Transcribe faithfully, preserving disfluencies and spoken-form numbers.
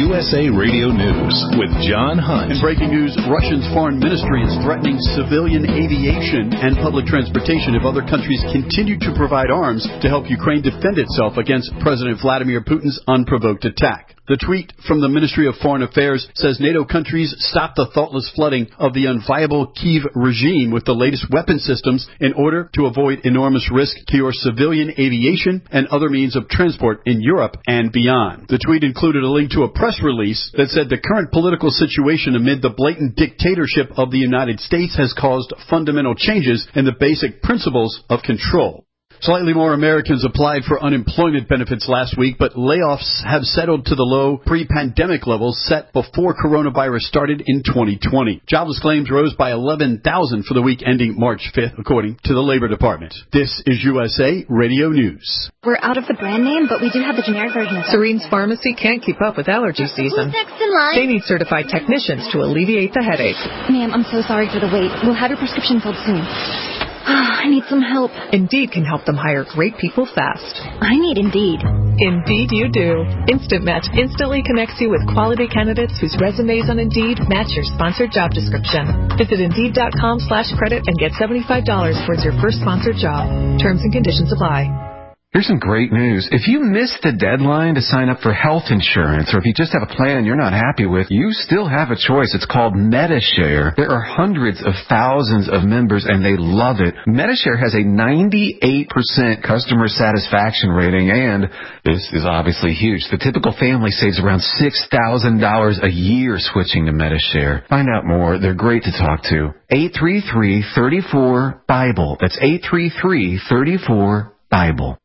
U S A Radio News with John Hunt. In breaking news, Russia's foreign ministry is threatening civilian aviation and public transportation if other countries continue to provide arms to help Ukraine defend itself against President Vladimir Putin's unprovoked attack. The tweet from the Ministry of Foreign Affairs says NATO countries stop the thoughtless flooding of the unviable Kyiv regime with the latest weapon systems in order to avoid enormous risk to your civilian aviation and other means of transport in Europe and beyond. The tweet included a link to a press release that said the current political situation amid the blatant dictatorship of the United States has caused fundamental changes in the basic principles of control. Slightly more Americans applied for unemployment benefits last week, but layoffs have settled to the low pre-pandemic levels set before coronavirus started in twenty twenty. Jobless claims rose by eleven thousand for the week ending March fifth, according to the Labor Department. This is U S A Radio News. We're out of the brand name, but we do have the generic version of it. Serene's Pharmacy can't keep up with allergy season. Who's next in line? They need certified technicians to alleviate the headache. Ma'am, I'm so sorry for the wait. We'll have your prescription filled soon. I need some help. Indeed can help them hire great people fast. I need Indeed. Indeed you do. Instant Match instantly connects you with quality candidates whose resumes on Indeed match your sponsored job description. Visit Indeed.com slash credit and get seventy-five dollars towards your first sponsored job. Terms and conditions apply. Here's some great news. If you missed the deadline to sign up for health insurance, or if you just have a plan you're not happy with, you still have a choice. It's called MediShare. There are hundreds of thousands of members, and they love it. MediShare has a ninety-eight percent customer satisfaction rating, and this is obviously huge. The typical family saves around six thousand dollars a year switching to MediShare. Find out more. They're great to talk to. eight three three, three four, BIBLE. That's eight three three, three four, BIBLE.